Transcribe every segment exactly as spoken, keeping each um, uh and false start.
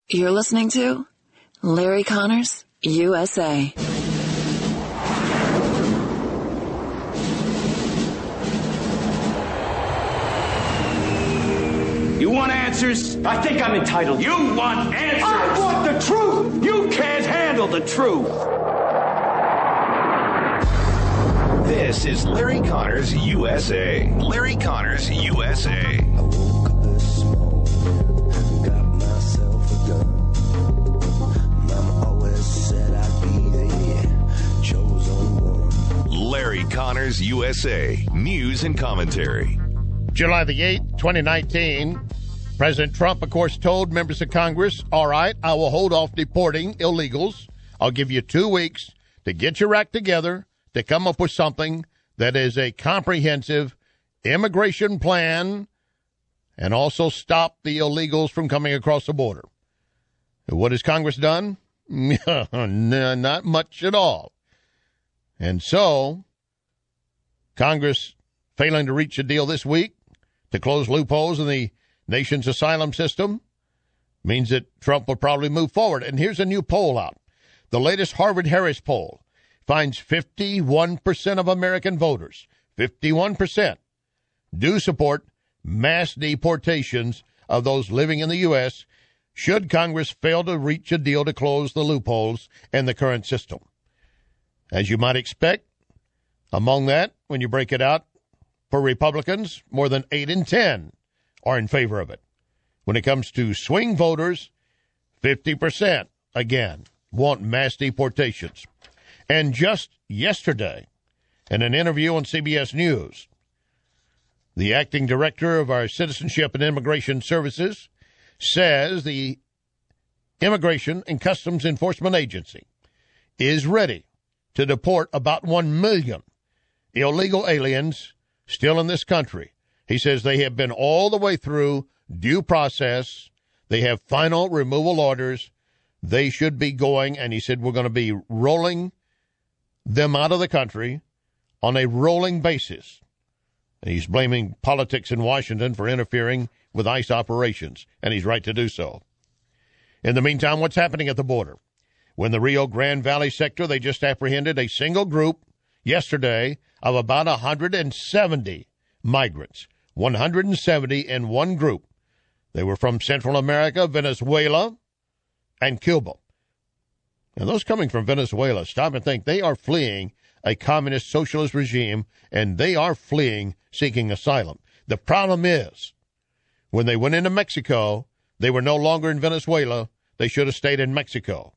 You're listening to Larry Connors, U S A. You want answers? I think I'm entitled. You want answers? I want the truth! You can't handle the truth. This is Larry Connors, U S A. Larry Connors, U S A. I woke up this morning, got myself a gun. Mama always said I'd be the chosen one. Larry Connors, U S A. News and commentary. July the eighth, twenty nineteen. President Trump, of course, told members of Congress, all right, I will hold off deporting illegals. I'll give you two weeks to get your act together, to come up with something that is a comprehensive immigration plan and also stop the illegals from coming across the border. What has Congress done? Not much at all. And so, Congress failing to reach a deal this week to close loopholes in the nation's asylum system means that Trump will probably move forward. And here's a new poll out. The latest Harvard-Harris poll finds fifty-one percent of American voters, fifty-one percent, do support mass deportations of those living in the U S should Congress fail to reach a deal to close the loopholes in the current system. As you might expect, among that, when you break it out, for Republicans, more than eight in ten are in favor of it. When it comes to swing voters, fifty percent, again, want mass deportations. And just yesterday, in an interview on C B S News, the acting director of our Citizenship and Immigration Services says the Immigration and Customs Enforcement Agency is ready to deport about one million illegal aliens still in this country. He says they have been all the way through due process. They have final removal orders. They should be going, and he said we're going to be rolling them out of the country on a rolling basis. And he's blaming politics in Washington for interfering with ICE operations, and he's right to do so. In the meantime, what's happening at the border? When the Rio Grande Valley sector, they just apprehended a single group yesterday of about one hundred seventy migrants, one hundred seventy in one group. They were from Central America, Venezuela, and Cuba. And those coming from Venezuela, stop and think, they are fleeing a communist socialist regime, and they are fleeing, seeking asylum. The problem is, when they went into Mexico, they were no longer in Venezuela. They should have stayed in Mexico.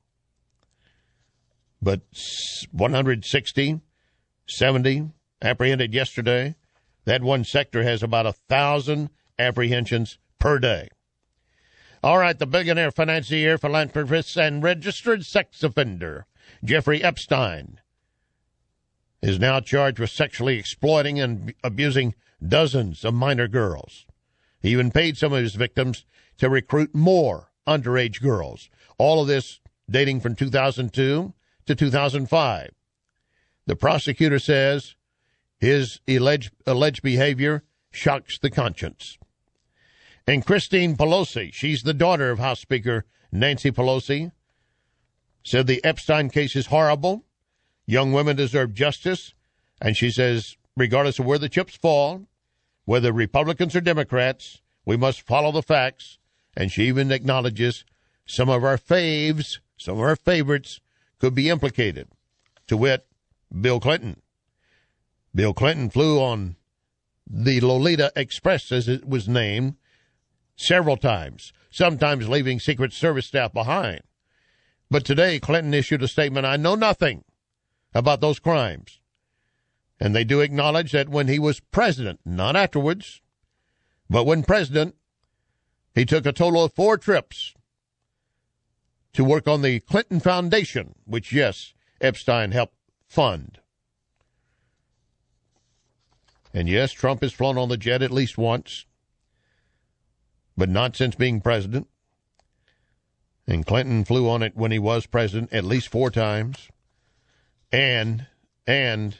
But one hundred sixty, seventy apprehended yesterday. That one sector has about a thousand apprehensions per day. All right, the billionaire financier, philanthropist, and registered sex offender, Jeffrey Epstein, is now charged with sexually exploiting and abusing dozens of minor girls. He even paid some of his victims to recruit more underage girls. All of this dating from two thousand two to two thousand five. The prosecutor says his alleged, alleged behavior shocks the conscience. And Christine Pelosi, she's the daughter of House Speaker Nancy Pelosi, said the Epstein case is horrible. Young women deserve justice. And she says, regardless of where the chips fall, whether Republicans or Democrats, we must follow the facts. And she even acknowledges some of our faves, some of our favorites could be implicated. To wit, Bill Clinton. Bill Clinton flew on the Lolita Express, as it was named, several times, sometimes leaving Secret Service staff behind. But today, Clinton issued a statement, I know nothing about those crimes. And they do acknowledge that when he was president, not afterwards, but when president, he took a total of four trips to work on the Clinton Foundation, which, yes, Epstein helped fund. And yes, Trump has flown on the jet at least once, but not since being president. And Clinton flew on it when he was president at least four times, and and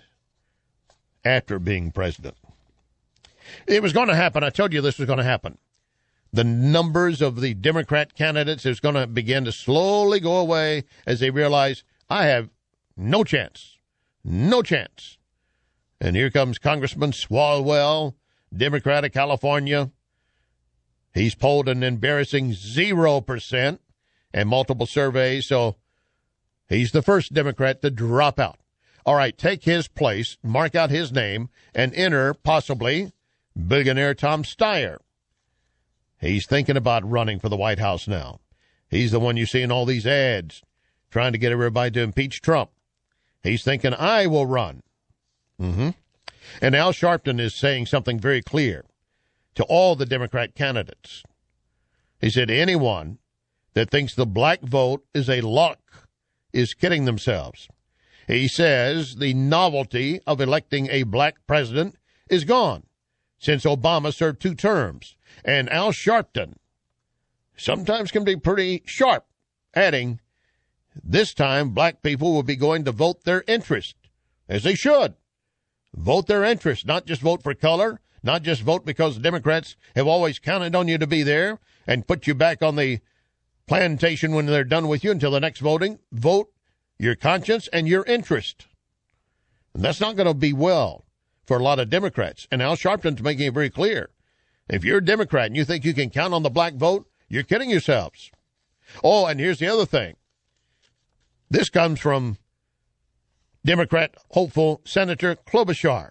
after being president. It was going to happen. I told you this was going to happen. the numbers of the Democrat candidates is going to begin to slowly go away as they realize, I have no chance, no chance. And here comes Congressman Swalwell, Democrat of California. He's polled an embarrassing zero percent in multiple surveys, so he's the first Democrat to drop out. All right, take his place, mark out his name, and enter, possibly, billionaire Tom Steyer. He's thinking about running for the White House now. He's the one you see in all these ads trying to get everybody to impeach Trump. He's thinking, I will run. Mm-hmm. And Al Sharpton is saying something very clear to all the Democrat candidates. He said, anyone that thinks the black vote is a lock is kidding themselves. He says the novelty of electing a black president is gone since Obama served two terms. And Al Sharpton sometimes can be pretty sharp, adding, this time black people will be going to vote their interest, as they should. Vote their interest, not just vote for color, not just vote because the Democrats have always counted on you to be there and put you back on the plantation when they're done with you until the next voting. Vote your conscience and your interest. And that's not going to be well for a lot of Democrats. And Al Sharpton's making it very clear. If you're a Democrat and you think you can count on the black vote, you're kidding yourselves. Oh, and here's the other thing. This comes from Democrat hopeful Senator Klobuchar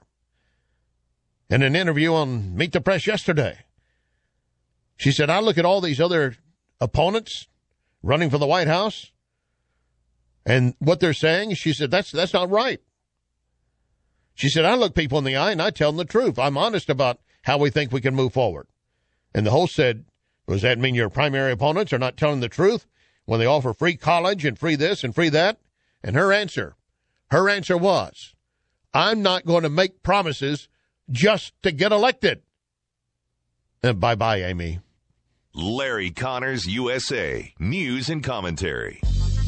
in an interview on Meet the Press yesterday. She said, I look at all these other opponents running for the White House, and what they're saying, she said, that's that's not right. She said, I look people in the eye and I tell them the truth. I'm honest about how we think we can move forward. And the host said, does that mean your primary opponents are not telling the truth when they offer free college and free this and free that? And her answer, her answer was, I'm not going to make promises just to get elected. And bye-bye, Amy. Larry Connors, U S A. News and commentary.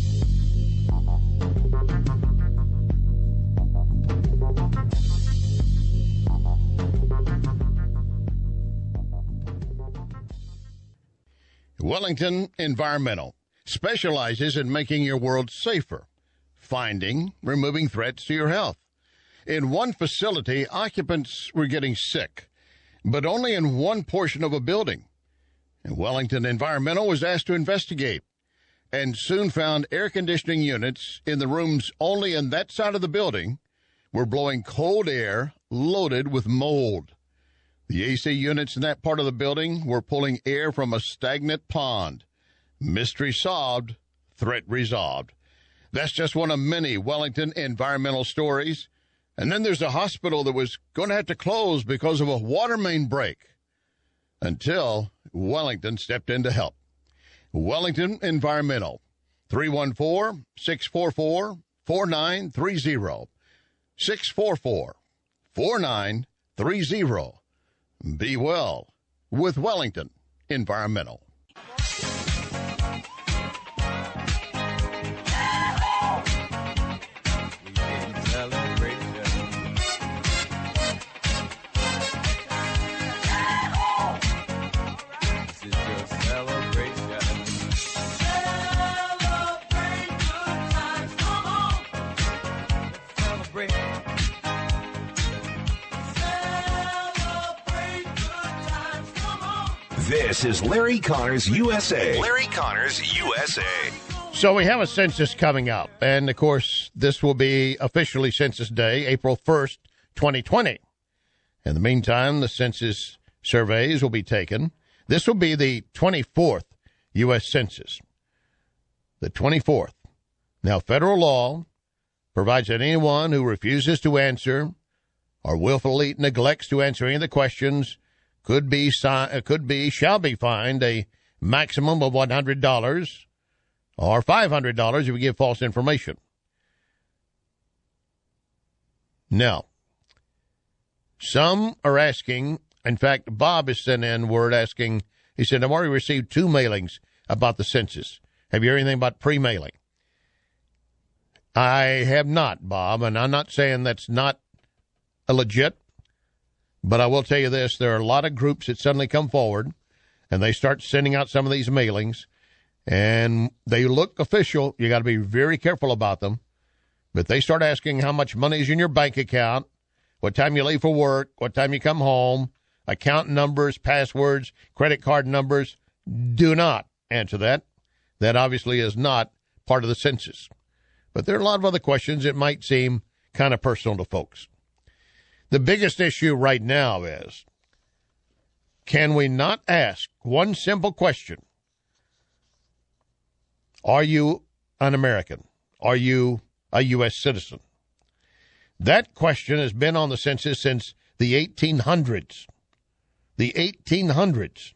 Wellington Environmental specializes in making your world safer, finding, removing threats to your health. In one facility, occupants were getting sick, but only in one portion of a building. And Wellington Environmental was asked to investigate and soon found air conditioning units in the rooms only in that side of the building were blowing cold air loaded with mold. The A C units in that part of the building were pulling air from a stagnant pond. Mystery solved, threat resolved. That's just one of many Wellington environmental stories. And then there's a hospital that was going to have to close because of a water main break until Wellington stepped in to help. Wellington Environmental, three one four, six four four, four nine three zero, six four four, four nine three zero. Be well with Wellington Environmental. This is Larry Connors, U S A. Larry Connors, U S A. So we have a census coming up, and, of course, this will be officially Census Day, April first, twenty twenty. In the meantime, the census surveys will be taken. This will be the twenty-fourth U S Census. The twenty-fourth. Now, federal law provides that anyone who refuses to answer or willfully neglects to answer any of the questions could be, could be, shall be fined a maximum of one hundred dollars or five hundred dollars if you give false information. Now, some are asking, in fact, Bob has sent in word asking, he said, I've already received two mailings about the census. Have you heard anything about pre-mailing? I have not, Bob, and I'm not saying that's not a legit. But I will tell you this, there are a lot of groups that suddenly come forward and they start sending out some of these mailings, and they look official. You got to be very careful about them. But they start asking how much money is in your bank account, what time you leave for work, what time you come home, account numbers, passwords, credit card numbers. Do not answer that. That obviously is not part of the census. But there are a lot of other questions that might seem kind of personal to folks. The biggest issue right now is, can we not ask one simple question? Are you an American? Are you a U S citizen? That question has been on the census since the eighteen hundreds. The eighteen hundreds.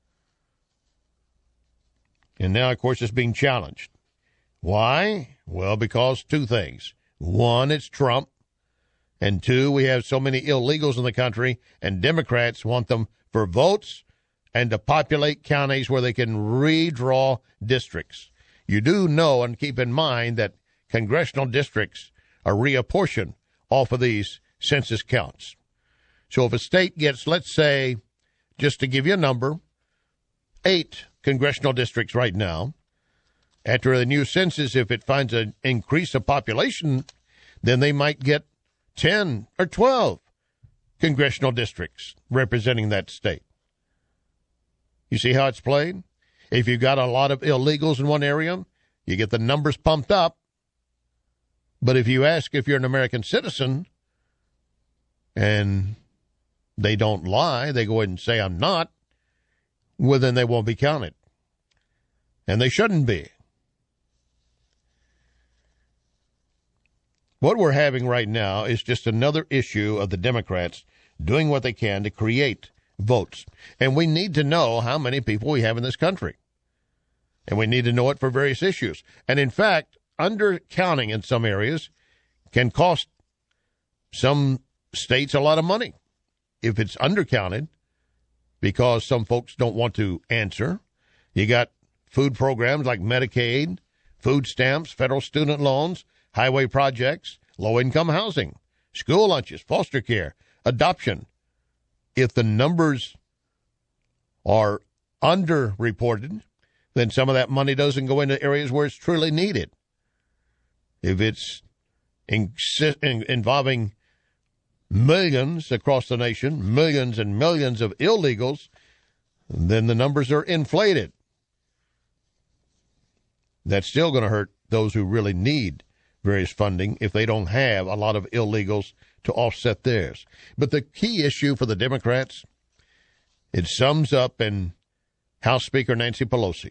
And now, of course, it's being challenged. Why? Well, because two things. One, it's Trump. And two, we have so many illegals in the country, and Democrats want them for votes and to populate counties where they can redraw districts. You do know and keep in mind that congressional districts are reapportioned off of these census counts. So if a state gets, let's say, just to give you a number, eight congressional districts right now, after the new census, if it finds an increase of population, then they might get ten or twelve congressional districts representing that state. You see how it's played? If you've got a lot of illegals in one area, you get the numbers pumped up. But if you ask if you're an American citizen and they don't lie, they go ahead and say, I'm not, well, then they won't be counted. And they shouldn't be. What we're having right now is just another issue of the Democrats doing what they can to create votes. And we need to know how many people we have in this country. And we need to know it for various issues. And in fact, undercounting in some areas can cost some states a lot of money. If it's undercounted, because some folks don't want to answer, you got food programs like Medicaid, food stamps, federal student loans, highway projects, low-income housing, school lunches, foster care, adoption. If the numbers are underreported, then some of that money doesn't go into areas where it's truly needed. If it's in, in, involving millions across the nation, millions and millions of illegals, then the numbers are inflated. That's still going to hurt those who really need various funding if they don't have a lot of illegals to offset theirs. But the key issue for the Democrats, it sums up in House Speaker Nancy Pelosi.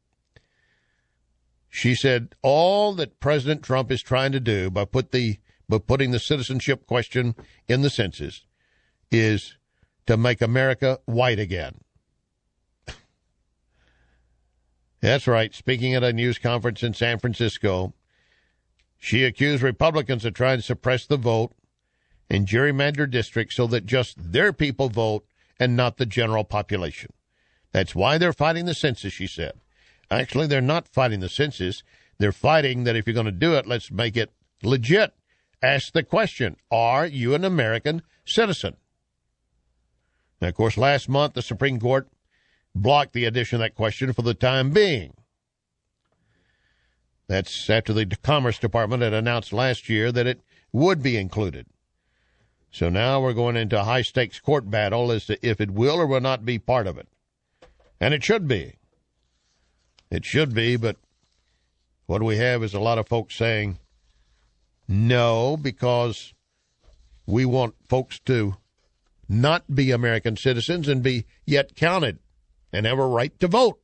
She said all that President Trump is trying to do by put the by putting the citizenship question in the census is to make America white again. That's right. Speaking at a news conference in San Francisco, she accused Republicans of trying to suppress the vote in gerrymandered districts so that just their people vote and not the general population. That's why they're fighting the census, she said. Actually, they're not fighting the census. They're fighting that if you're going to do it, let's make it legit. Ask the question, are you an American citizen? Now, of course, last month, the Supreme Court blocked the addition of that question for the time being. That's after the Commerce Department had announced last year that it would be included. So now we're going into a high-stakes court battle as to if it will or will not be part of it. And it should be. It should be, but what we have is a lot of folks saying no, because we want folks to not be American citizens and be yet counted and have a right to vote.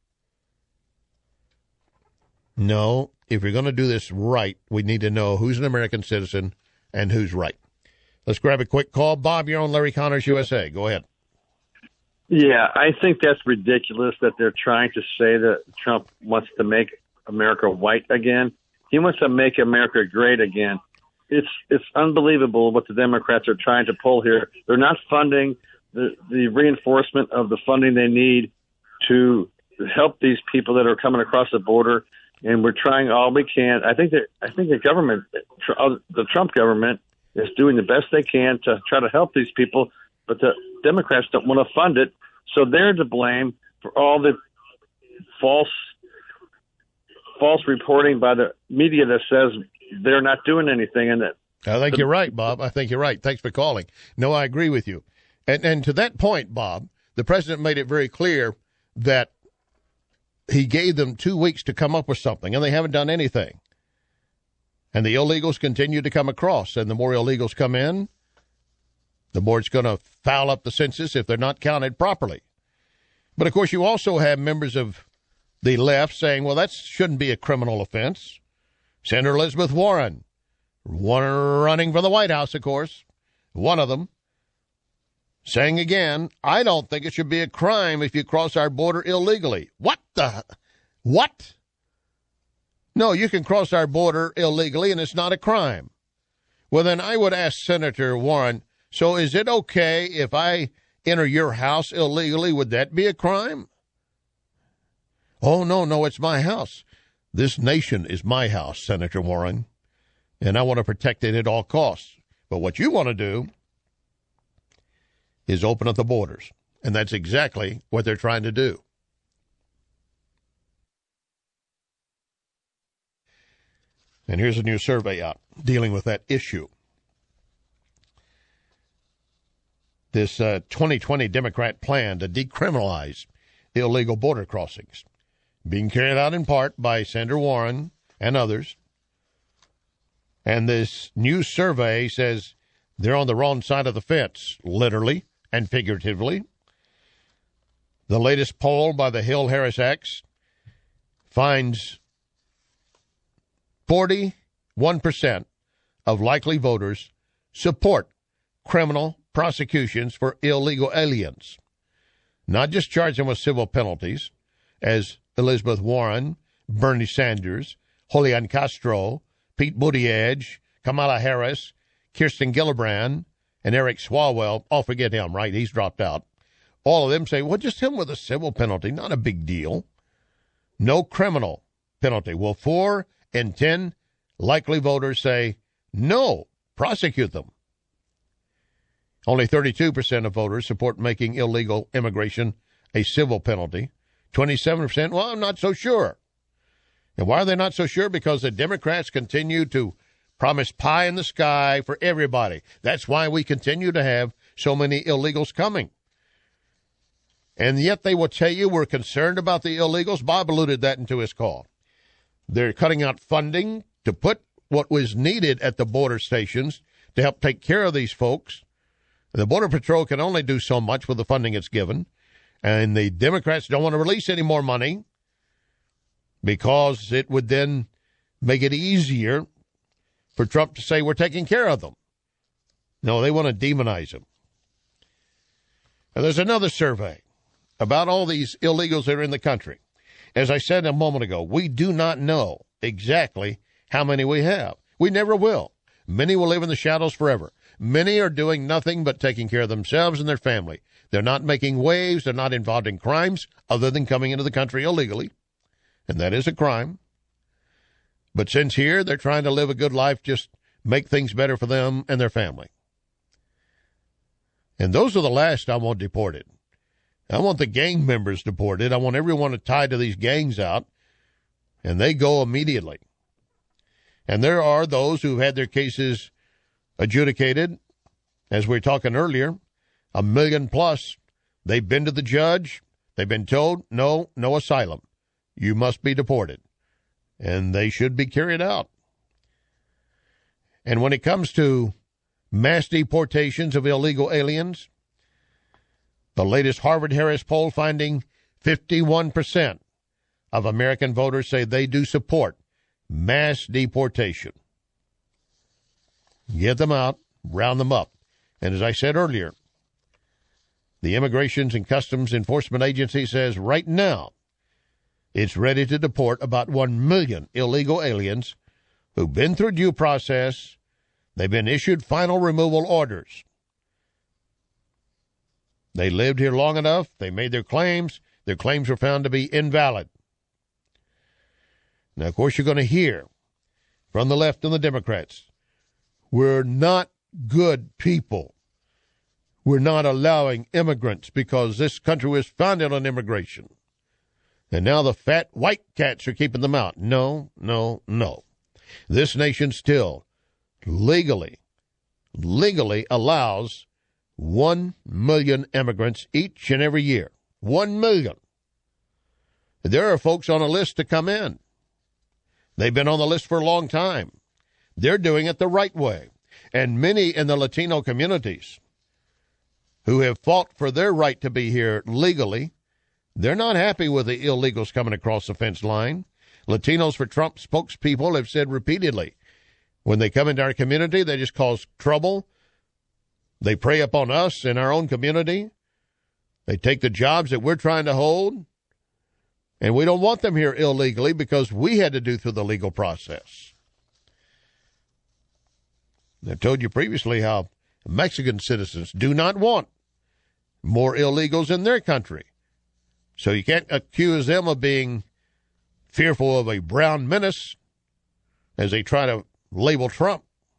No, if you're going to do this right, we need to know who's an American citizen and who's right. Let's grab a quick call. Bob, you're on Larry Connors U S A. Go ahead. Yeah, I think that's ridiculous that they're trying to say that Trump wants to make America white again. He wants to make America great again. It's it's unbelievable what the Democrats are trying to pull here. They're not funding the, the reinforcement of the funding they need to help these people that are coming across the border, and we're trying all we can. I think that I think the government, the Trump government, is doing the best they can to try to help these people, but the Democrats don't want to fund it, so they're to blame for all the false false reporting by the media that says they're not doing anything. And that I think you're right, Bob. I think you're right. Thanks for calling. No, I agree with you. And and to that point, Bob, the president made it very clear that he gave them two weeks to come up with something, and they haven't done anything. And the illegals continue to come across, and the more illegals come in, the more it's going to foul up the census if they're not counted properly. But, of course, you also have members of the left saying, well, that shouldn't be a criminal offense. Senator Elizabeth Warren, one running for the White House, of course, one of them, saying again, I don't think it should be a crime if you cross our border illegally. What the? What? No, you can cross our border illegally, and it's not a crime. Well, then I would ask Senator Warren, so is it okay if I enter your house illegally? Would that be a crime? Oh, no, no, it's my house. This nation is my house, Senator Warren, and I want to protect it at all costs. But what you want to do is open up the borders, and that's exactly what they're trying to do. And here's a new survey out dealing with that issue. This uh, twenty twenty Democrat plan to decriminalize illegal border crossings, being carried out in part by Senator Warren and others. And this new survey says they're on the wrong side of the fence, literally and figuratively. The latest poll by the Hill Harris X finds forty-one percent of likely voters support criminal prosecutions for illegal aliens, not just charge them with civil penalties, as Elizabeth Warren, Bernie Sanders, Julian Castro, Pete Buttigieg, Kamala Harris, Kirsten Gillibrand, and Eric Swalwell. Oh, forget him, right? He's dropped out. All of them say, well, just him with a civil penalty, not a big deal. No criminal penalty. Well, four in ten likely voters say, no, prosecute them. Only thirty-two percent of voters support making illegal immigration a civil penalty. twenty-seven percent, well, I'm not so sure. And why are they not so sure? Because the Democrats continue to promise pie in the sky for everybody. That's why we continue to have so many illegals coming. And yet they will tell you we're concerned about the illegals. Bob alluded that into his call. They're cutting out funding to put what was needed at the border stations to help take care of these folks. The Border Patrol can only do so much with the funding it's given. And the Democrats don't want to release any more money because it would then make it easier for Trump to say we're taking care of them. No, they want to demonize them. And there's another survey about all these illegals that are in the country. As I said a moment ago, we do not know exactly how many we have. We never will. Many will live in the shadows forever. Many are doing nothing but taking care of themselves and their family. They're not making waves. They're not involved in crimes other than coming into the country illegally. And that is a crime. But since here, they're trying to live a good life, just make things better for them and their family. And those are the last I want deported. I want the gang members deported. I want everyone tied to these gangs out, and they go immediately. And there are those who had their cases adjudicated, as we were talking earlier, a million plus. They've been to the judge. They've been told, no, no asylum. You must be deported. And they should be carried out. And when it comes to mass deportations of illegal aliens, the latest Harvard-Harris poll finding fifty-one percent of American voters say they do support mass deportation. Get them out, round them up. And as I said earlier, the Immigration and Customs Enforcement Agency says right now it's ready to deport about one million illegal aliens who've been through due process. They've been issued final removal orders. They lived here long enough. They made their claims. Their claims were found to be invalid. Now, of course, you're going to hear from the left and the Democrats, we're not good people. We're not allowing immigrants because this country was founded on immigration. And now the fat white cats are keeping them out. No, no, no. This nation still legally, legally allows one million immigrants each and every year. One million. There are folks on a list to come in. They've been on the list for a long time. They're doing it the right way. And many in the Latino communities who have fought for their right to be here legally, they're not happy with the illegals coming across the fence line. Latinos for Trump spokespeople have said repeatedly, when they come into our community, they just cause trouble. They prey upon us in our own community. They take the jobs that we're trying to hold. And we don't want them here illegally because we had to do through the legal process. I told you previously how Mexican citizens do not want more illegals in their country. So you can't accuse them of being fearful of a brown menace as they try to label Trump.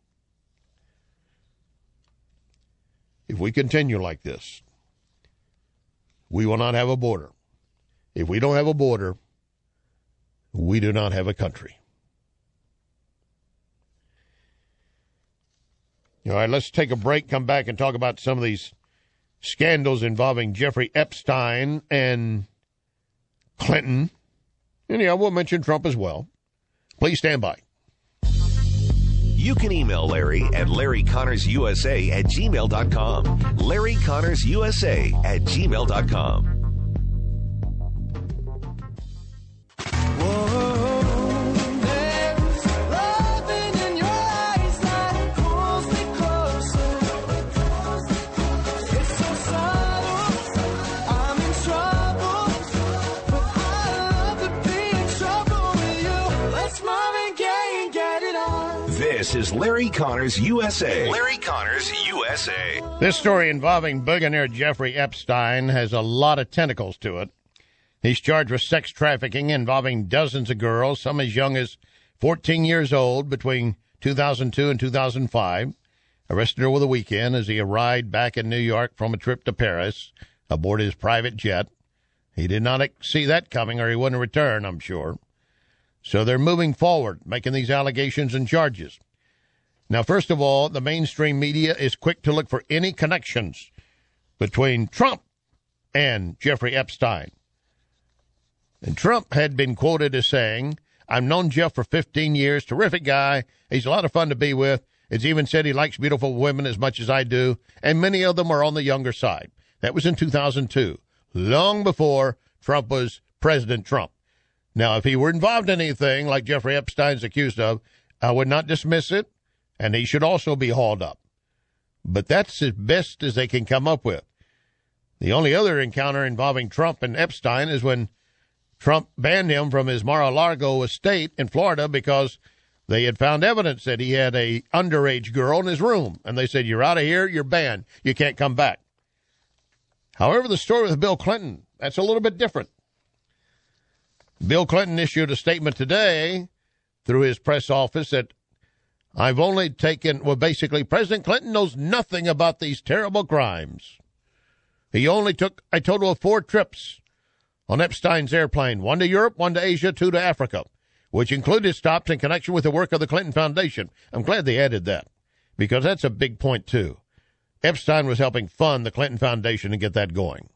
If we continue like this, we will not have a border. If we don't have a border, we do not have a country. All right, let's take a break, come back and talk about some of these scandals involving Jeffrey Epstein and Clinton. And yeah, we'll mention Trump as well. Please stand by. You can email Larry at Larry Connors U S A at gmail dot com. Larry Connors U S A at gmail dot com. This is Larry Connors U S A. Larry Connors U S A. This story involving billionaire Jeffrey Epstein has a lot of tentacles to it. He's charged with sex trafficking involving dozens of girls, some as young as fourteen years old, between two thousand two and two thousand five. Arrested over the weekend as he arrived back in New York from a trip to Paris aboard his private jet. He did not see that coming or he wouldn't return, I'm sure. So they're moving forward, making these allegations and charges. Now, first of all, the mainstream media is quick to look for any connections between Trump and Jeffrey Epstein. And Trump had been quoted as saying, I've known Jeff for fifteen years, terrific guy. He's a lot of fun to be with. It's even said he likes beautiful women as much as I do, and many of them are on the younger side. That was in two thousand two, long before Trump was President Trump. Now, if he were involved in anything like Jeffrey Epstein's accused of, I would not dismiss it, and he should also be hauled up. But that's as best as they can come up with. The only other encounter involving Trump and Epstein is when Trump banned him from his Mar-a-Lago estate in Florida because they had found evidence that he had a underage girl in his room. And they said, you're out of here, you're banned, you can't come back. However, the story with Bill Clinton, that's a little bit different. Bill Clinton issued a statement today through his press office that I've only taken, well, basically, President Clinton knows nothing about these terrible crimes. He only took a total of four trips on Epstein's airplane, one to Europe, one to Asia, two to Africa, which included stops in connection with the work of the Clinton Foundation. I'm glad they added that because that's a big point, too. Epstein was helping fund the Clinton Foundation and get that going.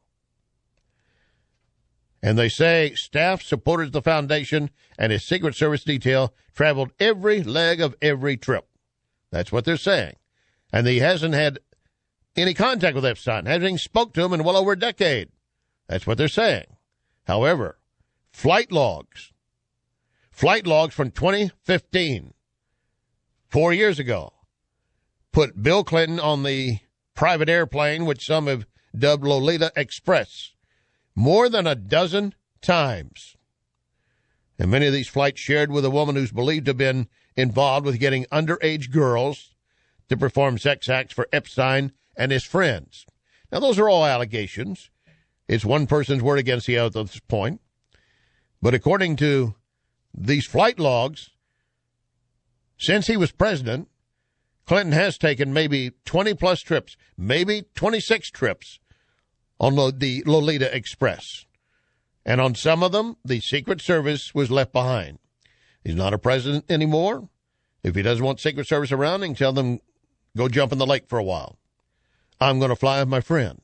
And they say staff, supporters of the foundation, and his Secret Service detail traveled every leg of every trip. That's what they're saying. And he hasn't had any contact with Epstein, hasn't even spoke to him in well over a decade. That's what they're saying. However, flight logs, flight logs from twenty fifteen, four years ago, put Bill Clinton on the private airplane, which some have dubbed Lolita Express, more than a dozen times. And many of these flights shared with a woman who's believed to have been involved with getting underage girls to perform sex acts for Epstein and his friends. Now, those are all allegations. It's one person's word against the other at this point. But according to these flight logs, since he was president, Clinton has taken maybe twenty-plus trips, maybe twenty-six trips on the Lolita Express. And on some of them, the Secret Service was left behind. He's not a president anymore. If he doesn't want Secret Service around, he can tell them, go jump in the lake for a while. I'm going to fly with my friend.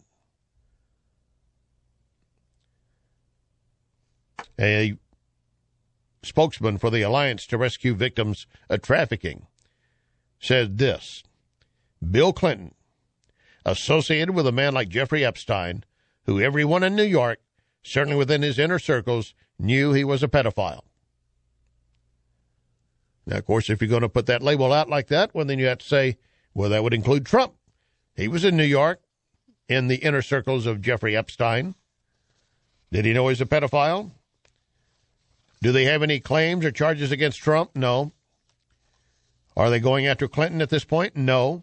A spokesman for the Alliance to Rescue Victims of Trafficking said this: Bill Clinton, associated with a man like Jeffrey Epstein, who everyone in New York, certainly within his inner circles, knew he was a pedophile. Now, of course, if you're going to put that label out like that, well, then you have to say, well, that would include Trump. He was in New York in the inner circles of Jeffrey Epstein. Did he know he's a pedophile? Do they have any claims or charges against Trump? No. Are they going after Clinton at this point? No.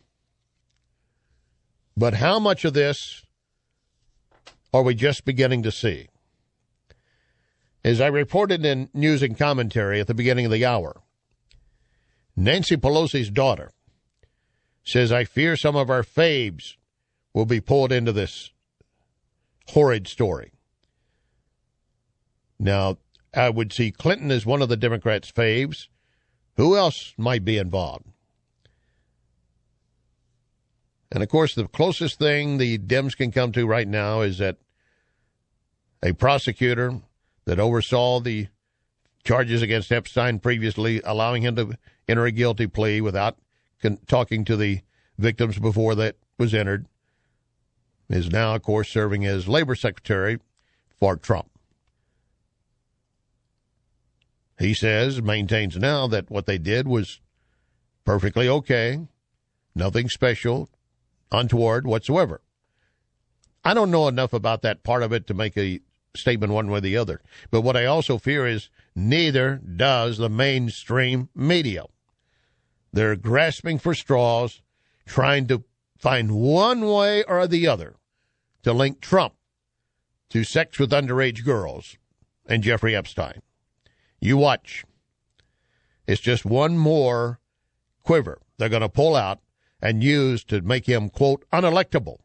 But how much of this are we just beginning to see? As I reported in News and Commentary at the beginning of the hour, Nancy Pelosi's daughter says, I fear some of our faves will be pulled into this horrid story. Now, I would see Clinton as one of the Democrats' faves. Who else might be involved? And, of course, the closest thing the Dems can come to right now is that a prosecutor that oversaw the charges against Epstein previously, allowing him to enter a guilty plea without con- talking to the victims before that was entered, is now, of course, serving as labor secretary for Trump. He says, maintains now, that what they did was perfectly okay, nothing special, untoward whatsoever. I don't know enough about that part of it to make a statement one way or the other. But what I also fear is neither does the mainstream media. They're grasping for straws, trying to find one way or the other to link Trump to sex with underage girls and Jeffrey Epstein. You watch. It's just one more quiver they're going to pull out and use to make him, quote, unelectable.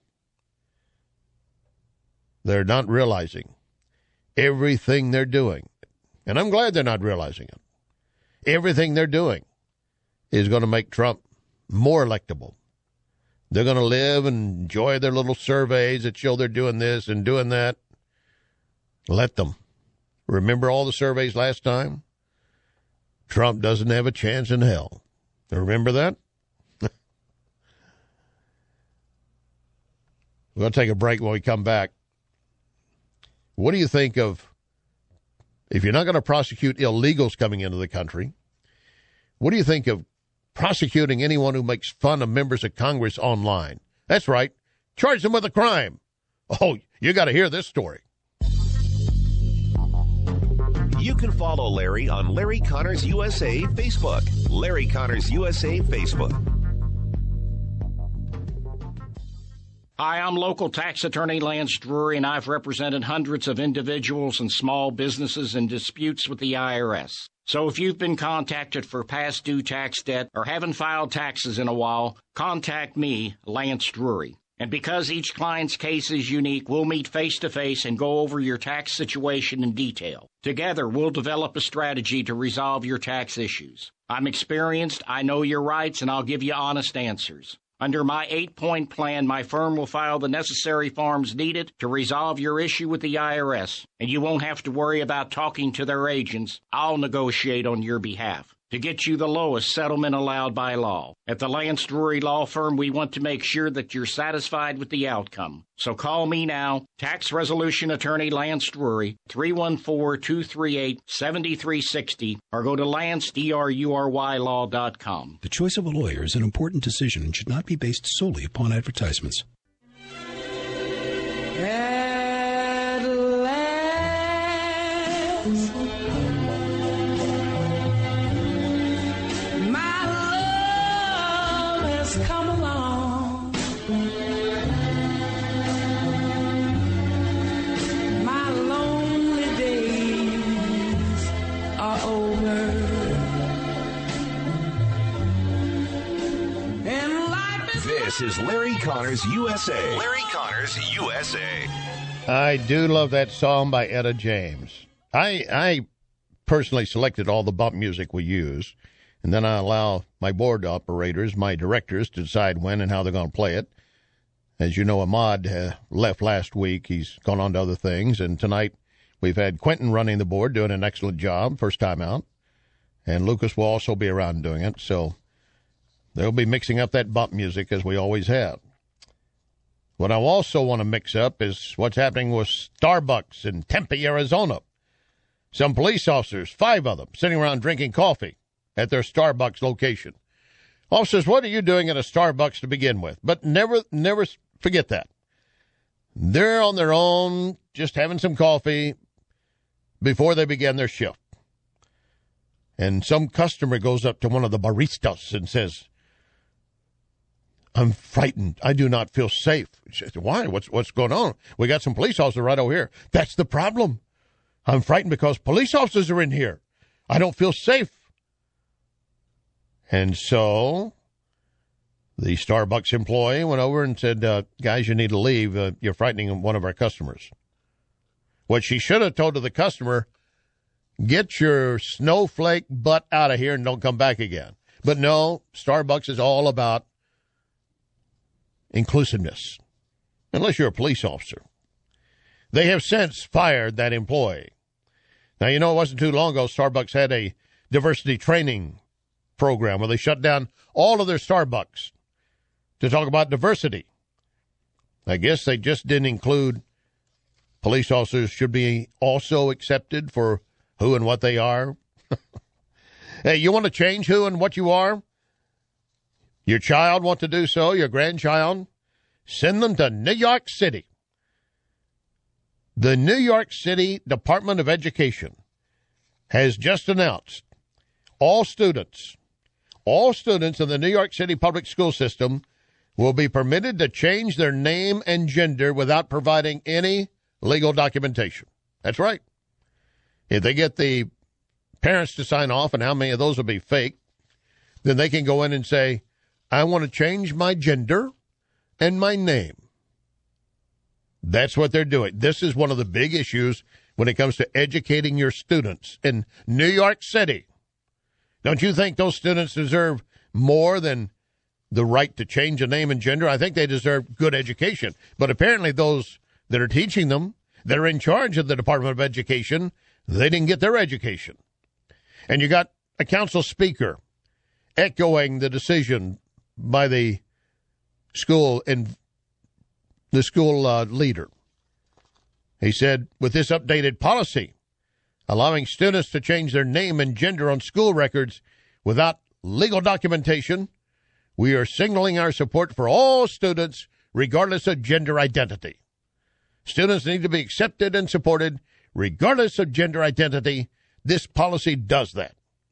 They're not realizing everything they're doing. And I'm glad they're not realizing it. Everything they're doing is going to make Trump more electable. They're going to live and enjoy their little surveys that show they're doing this and doing that. Let them. Remember all the surveys last time? Trump doesn't have a chance in hell. Remember that? We're going to take a break when we come back. What do you think of, if you're not going to prosecute illegals coming into the country, what do you think of prosecuting anyone who makes fun of members of Congress online? That's right. Charge them with a crime. Oh, you got to hear this story. You can follow Larry on Larry Connors U S A Facebook. Larry Connors U S A Facebook. Hi, I'm local tax attorney Lance Drury, and I've represented hundreds of individuals and small businesses in disputes with the I R S. So if you've been contacted for past due tax debt or haven't filed taxes in a while, contact me, Lance Drury. And because each client's case is unique, we'll meet face-to-face and go over your tax situation in detail. Together, we'll develop a strategy to resolve your tax issues. I'm experienced, I know your rights, and I'll give you honest answers. Under my eight-point plan, my firm will file the necessary forms needed to resolve your issue with the I R S, and you won't have to worry about talking to their agents. I'll negotiate on your behalf to get you the lowest settlement allowed by law. At the Lance Drury Law Firm, we want to make sure that you're satisfied with the outcome. So call me now, Tax Resolution Attorney Lance Drury, three one four, two three eight, seven three six zero, or go to lance drury law dot com. The choice of a lawyer is an important decision and should not be based solely upon advertisements. At last, my love has come along. My lonely days are over. And life is This is Larry Connors U S A. Larry Connors U S A. I do love that song by Etta James. I I personally selected all the bump music we use, and then I allow my board operators, my directors, to decide when and how they're going to play it. As you know, Ahmad uh, left last week. He's gone on to other things, and tonight we've had Quentin running the board, doing an excellent job, first time out, and Lucas will also be around doing it, so they'll be mixing up that bump music as we always have. What I also want to mix up is what's happening with Starbucks in Tempe, Arizona. Some police officers, five of them, sitting around drinking coffee at their Starbucks location. Officers, what are you doing at a Starbucks to begin with? But never, never forget that. They're on their own, just having some coffee before they begin their shift. And some customer goes up to one of the baristas and says, I'm frightened. I do not feel safe. She said, why? What's what's going on? We got some police officers right over here. That's the problem. I'm frightened because police officers are in here. I don't feel safe. And so the Starbucks employee went over and said, uh, guys, you need to leave. Uh, you're frightening one of our customers. What she should have told to the customer, get your snowflake butt out of here and don't come back again. But no, Starbucks is all about inclusiveness, unless you're a police officer. They have since fired that employee. Now, you know, it wasn't too long ago Starbucks had a diversity training program where they shut down all of their Starbucks to talk about diversity. I guess they just didn't include police officers should be also accepted for who and what they are. Hey, you want to change who and what you are? Your child want to do so, your grandchild? Send them to New York City. The New York City Department of Education has just announced all students, all students in the New York City public school system will be permitted to change their name and gender without providing any legal documentation. That's right. If they get the parents to sign off, and how many of those will be fake, then they can go in and say, I want to change my gender and my name. That's what they're doing. This is one of the big issues when it comes to educating your students in New York City. Don't you think those students deserve more than the right to change a name and gender? I think they deserve good education. But apparently those that are teaching them, that are in charge of the Department of Education, they didn't get their education. And you got a council speaker echoing the decision by the school and the school uh, leader. He said, with this updated policy, allowing students to change their name and gender on school records without legal documentation, we are signaling our support for all students, regardless of gender identity. Students need to be accepted and supported, regardless of gender identity. This policy does that.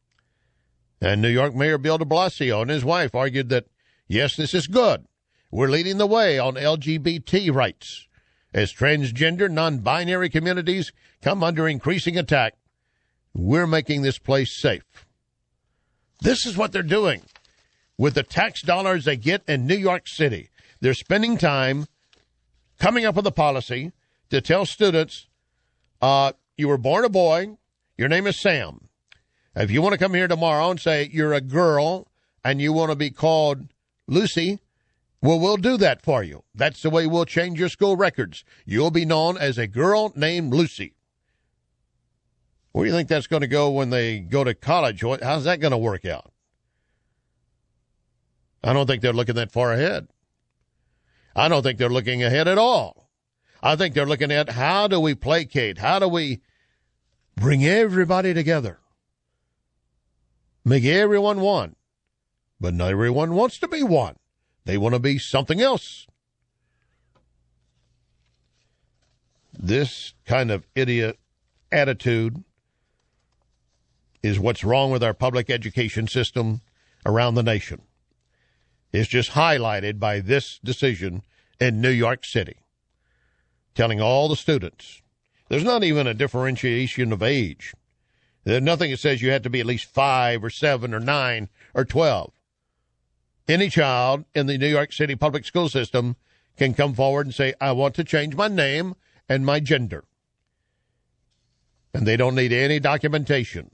And New York Mayor Bill de Blasio and his wife argued that, yes, this is good. We're leading the way on L G B T rights. As transgender, non-binary communities come under increasing attack, we're making this place safe. This is what they're doing with the tax dollars they get in New York City. They're spending time coming up with a policy to tell students, uh, you were born a boy, your name is Sam. If you want to come here tomorrow and say you're a girl and you want to be called Lucy, well, we'll do that for you. That's the way we'll change your school records. You'll be known as a girl named Lucy. Where do you think that's going to go when they go to college? How's that going to work out? I don't think they're looking that far ahead. I don't think they're looking ahead at all. I think they're looking at how do we placate? How do we bring everybody together? Make everyone one. But not everyone wants to be one. They want to be something else. This kind of idiot attitude is what's wrong with our public education system around the nation. It's just highlighted by this decision in New York City, telling all the students, there's not even a differentiation of age. There's nothing that says you have to be at least five or seven or nine or twelve. Any child in the New York City public school system can come forward and say, I want to change my name and my gender. And they don't need any documentation.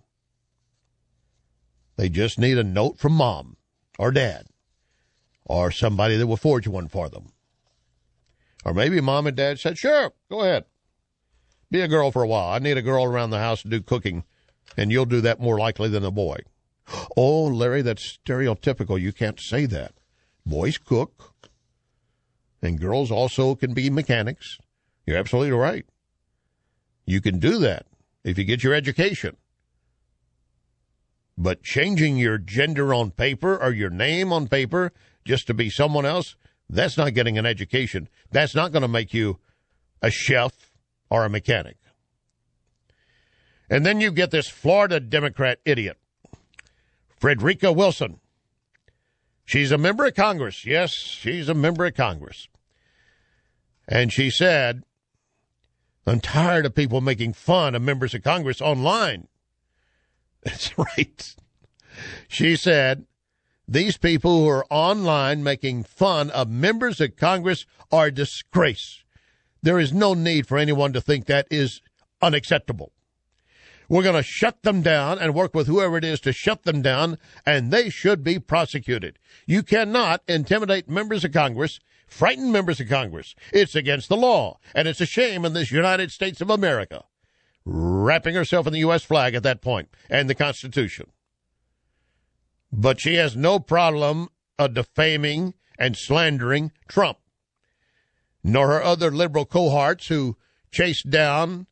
They just need a note from mom or dad or somebody that will forge one for them. Or maybe mom and dad said, sure, go ahead. Be a girl for a while. I need a girl around the house to do cooking, and you'll do that more likely than a boy. Oh, Larry, that's stereotypical. You can't say that. Boys cook, and girls also can be mechanics. You're absolutely right. You can do that if you get your education. But changing your gender on paper or your name on paper just to be someone else, that's not getting an education. That's not going to make you a chef or a mechanic. And then you get this Florida Democrat idiot, Frederica Wilson. She's a member of Congress. Yes, she's a member of Congress. And she said, I'm tired of people making fun of members of Congress online. That's right. She said, these people who are online making fun of members of Congress are a disgrace. There is no need for anyone to think that is unacceptable. We're going to shut them down and work with whoever it is to shut them down, and they should be prosecuted. You cannot intimidate members of Congress, frighten members of Congress. It's against the law, and it's a shame in this United States of America. Wrapping herself in the U S flag at that point and the Constitution. But she has no problem of defaming and slandering Trump, nor her other liberal cohorts who chased down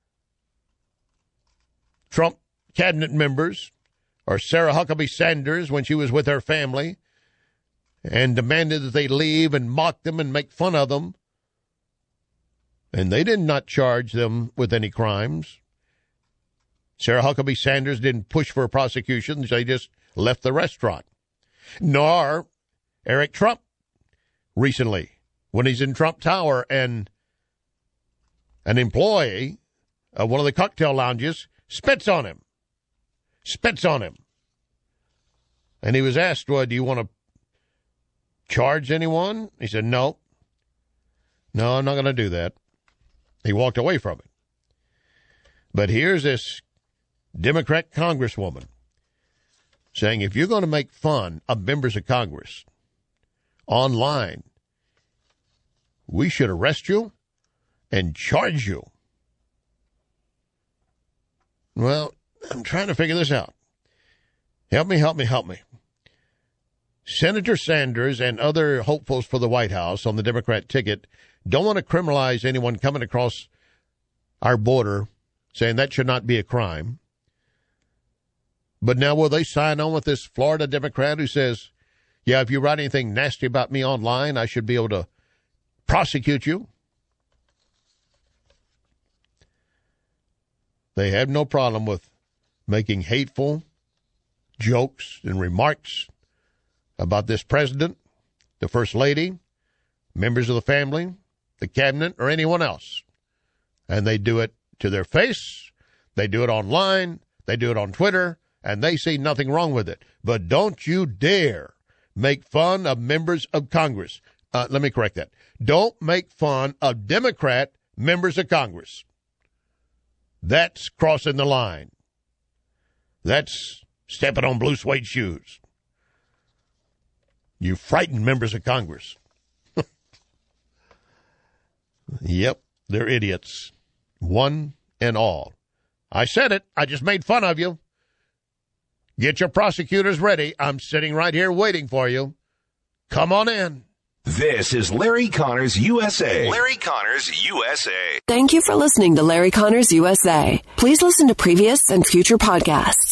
Trump cabinet members or Sarah Huckabee Sanders when she was with her family and demanded that they leave and mock them and make fun of them. And they did not charge them with any crimes. Sarah Huckabee Sanders didn't push for a prosecution. They just left the restaurant. Nor Eric Trump recently, when he's in Trump Tower and an employee of one of the cocktail lounges spits on him. Spits on him. And he was asked, well, do you want to charge anyone? He said, no. No, I'm not going to do that. He walked away from it. But here's this Democrat congresswoman saying, if you're going to make fun of members of Congress online, we should arrest you and charge you. Well, I'm trying to figure this out. Help me, help me, help me. Senator Sanders and other hopefuls for the White House on the Democrat ticket don't want to criminalize anyone coming across our border, saying that should not be a crime. But now will they sign on with this Florida Democrat who says, yeah, if you write anything nasty about me online, I should be able to prosecute you? They have no problem with making hateful jokes and remarks about this president, the first lady, members of the family, the cabinet, or anyone else. And they do it to their face. They do it online. They do it on Twitter. And they see nothing wrong with it. But don't you dare make fun of members of Congress. Uh, let me correct that. Don't make fun of Democrat members of Congress. That's crossing the line. That's stepping on blue suede shoes. You frighten members of Congress. Yep, they're idiots. One and all. I said it. I just made fun of you. Get your prosecutors ready. I'm sitting right here waiting for you. Come on in. This is Larry Connors U S A. Larry Connors U S A. Thank you for listening to Larry Connors U S A. Please listen to previous and future podcasts